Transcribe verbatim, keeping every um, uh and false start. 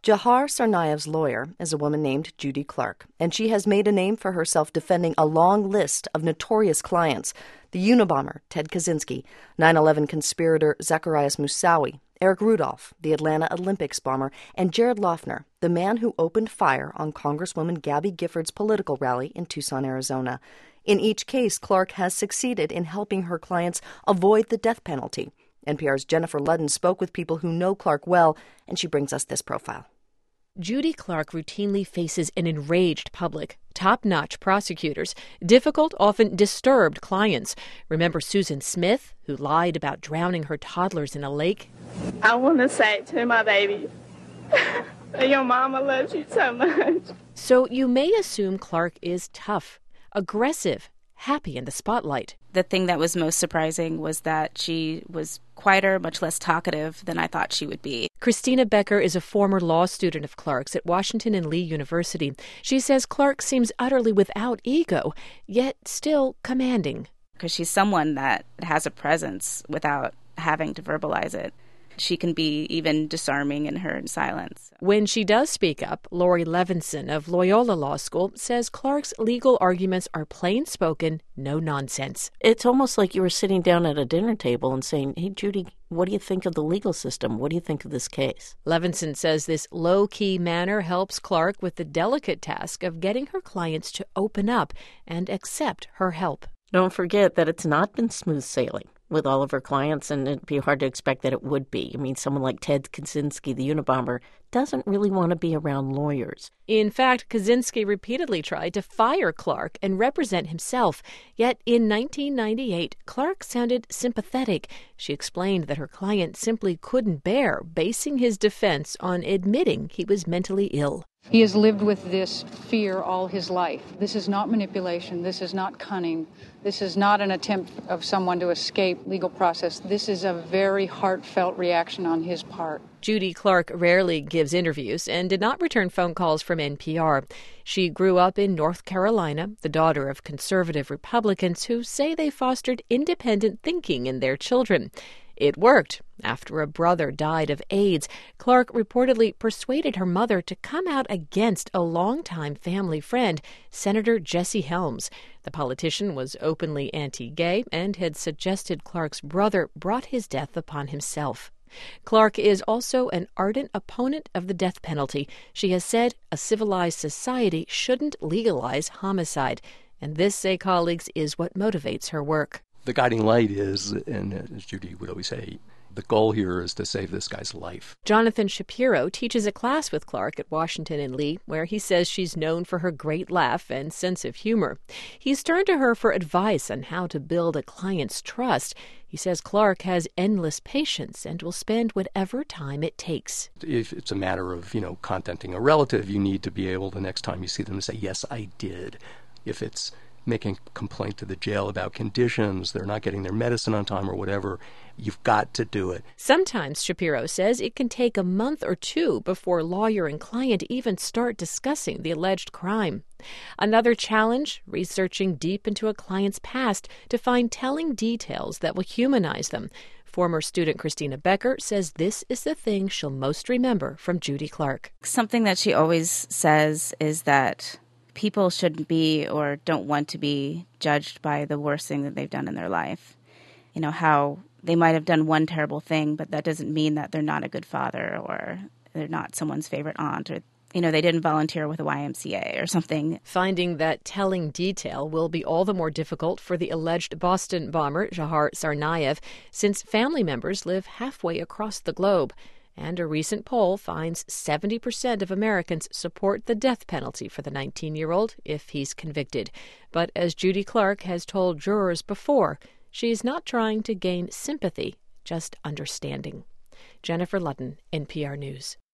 Jahar Tsarnaev's lawyer is a woman named Judy Clark, and she has made a name for herself defending a long list of notorious clients: the Unabomber, Ted Kaczynski, nine eleven conspirator Zacarias Moussaoui, Eric Rudolph, the Atlanta Olympics bomber, and Jared Loughner, the man who opened fire on Congresswoman Gabby Giffords' political rally in Tucson, Arizona. In each case, Clark has succeeded in helping her clients avoid the death penalty. N P R's Jennifer Ludden spoke with people who know Clark well, and she brings us this profile. Judy Clark routinely faces an enraged public, top-notch prosecutors, difficult, often disturbed clients. Remember Susan Smith, who lied about drowning her toddlers in a lake? I want to say to my baby that your mama loves you so much. So you may assume Clark is tough, aggressive, happy in the spotlight. The thing that was most surprising was that she was quieter, much less talkative than I thought she would be. Christina Becker is a former law student of Clark's at Washington and Lee University. She says Clark seems utterly without ego, yet still commanding. Because she's someone that has a presence without having to verbalize it. She can be even disarming in her silence. When she does speak up, Lori Levinson of Loyola Law School says Clark's legal arguments are plain-spoken, no nonsense. It's almost like you were sitting down at a dinner table and saying, hey, Judy, what do you think of the legal system? What do you think of this case? Levinson says this low-key manner helps Clark with the delicate task of getting her clients to open up and accept her help. Don't forget that it's not been smooth sailing with all of her clients, and it'd be hard to expect that it would be. I mean, someone like Ted Kaczynski, the Unabomber, doesn't really want to be around lawyers. In fact, Kaczynski repeatedly tried to fire Clark and represent himself. Yet in nineteen ninety-eight, Clark sounded sympathetic. She explained that her client simply couldn't bear basing his defense on admitting he was mentally ill. He has lived with this fear all his life. This is not manipulation. This is not cunning. This is not an attempt of someone to escape legal process. This is a very heartfelt reaction on his part. Judy Clark rarely gives interviews and did not return phone calls from N P R. She grew up in North Carolina, the daughter of conservative Republicans who say they fostered independent thinking in their children. It worked. After a brother died of AIDS, Clark reportedly persuaded her mother to come out against a longtime family friend, Senator Jesse Helms. The politician was openly anti-gay and had suggested Clark's brother brought his death upon himself. Clark is also an ardent opponent of the death penalty. She has said a civilized society shouldn't legalize homicide. And this, say colleagues, is what motivates her work. The guiding light is, and as Judy would always say, the goal here is to save this guy's life. Jonathan Shapiro teaches a class with Clark at Washington and Lee, where he says she's known for her great laugh and sense of humor. He's turned to her for advice on how to build a client's trust. He says Clark has endless patience and will spend whatever time it takes. If it's a matter of, you know, contacting a relative, you need to be able, the next time you see them, to say, yes, I did. If it's making a complaint to the jail about conditions, they're not getting their medicine on time or whatever, you've got to do it. Sometimes, Shapiro says, it can take a month or two before lawyer and client even start discussing the alleged crime. Another challenge, researching deep into a client's past to find telling details that will humanize them. Former student Christina Becker says this is the thing she'll most remember from Judy Clark. Something that she always says is that people shouldn't be or don't want to be judged by the worst thing that they've done in their life. You know, how they might have done one terrible thing, but that doesn't mean that they're not a good father or they're not someone's favorite aunt or, you know, they didn't volunteer with a Y M C A or something. Finding that telling detail will be all the more difficult for the alleged Boston bomber, Jahar Tsarnaev, since family members live halfway across the globe. And a recent poll finds seventy percent of Americans support the death penalty for the nineteen-year-old if he's convicted. But as Judy Clark has told jurors before, she's not trying to gain sympathy, just understanding. Jennifer Ludden, N P R News.